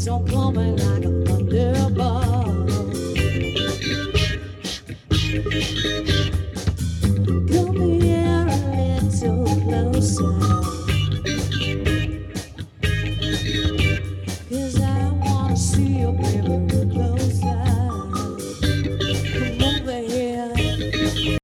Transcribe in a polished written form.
So coming like a thunderbolt. Come here a little closer.